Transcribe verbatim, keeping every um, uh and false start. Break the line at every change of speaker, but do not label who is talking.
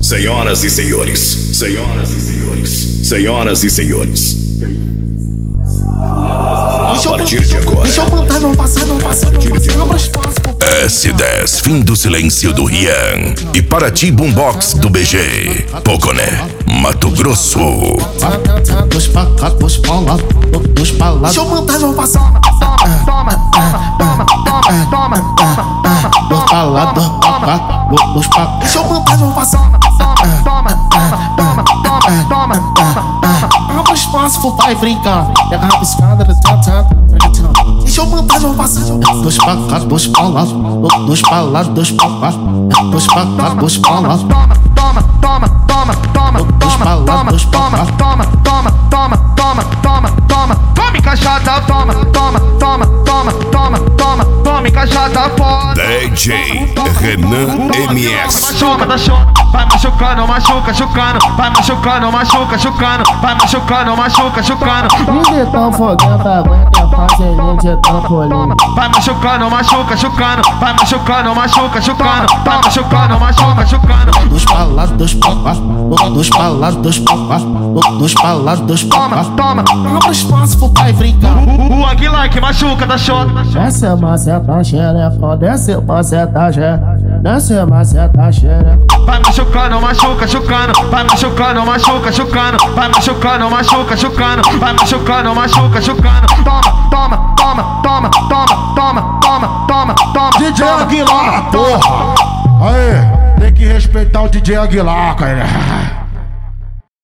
Senhoras e senhores, senhoras e senhores, senhoras e senhores. A partir de agora,
deixa eu contar, não passa, não passa, não passa.
S dez, fim do silêncio do Rian. E Paraty Boombox do B G. Poconé, Mato Grosso.
Dos pra cá, dos pra lá, dos pra lá. Deixa eu contar, não passa. Toma, toma, toma, toma, toma. Dos pra lá, dos pra cá, dos pra cá. Deixa eu contar, não passa. Toma, toma, toma, toma, toma, toma. Abra espaço pro pai brincar. Pega a rabiscada, deixa eu contar, não passa. Dos pra cá, dos pra lá, dos pra lá, dos pra cá, dos pra cá, dos pra lá. Toma, toma, toma, toma, toma, toma, toma, toma, toma, toma, toma, toma, toma, toma, tome caixada, toma, toma, toma, toma, toma, toma, tome caixada fora.
D J Renan M S.
Machuca, tá show, vai machucando, machuca, chucando, vai machucando, machuca, chucando, vai machucando, machuca, chucando.
De tão foguenta, aguenta a fazenda de trampolim.
Vai machucando, machuca, chucando, vai machucando, machuca, chucando, vai machucando, machuca, chucando.
Dos pra lá, dos pra cá, dos pra lá, dos pra cá, dos pra lá, dos pra cá.
Toma,
abra espaço pro pai brincar.
O Aguilar que machuca, tá show.
Desce a maceta xerefa, desce a maceta xerefa, desce a maceta xerefa.
Vai machucando, machuca, chucando, vai machucando, machuca, chucando, vai machucando, machuca, chucando, vai machucando, machuca, chucando. Toma, toma, toma, toma, toma, toma, toma, toma, toma.
D J Aguilar, porra! Aê, tem que respeitar o D J Aguilar, cara.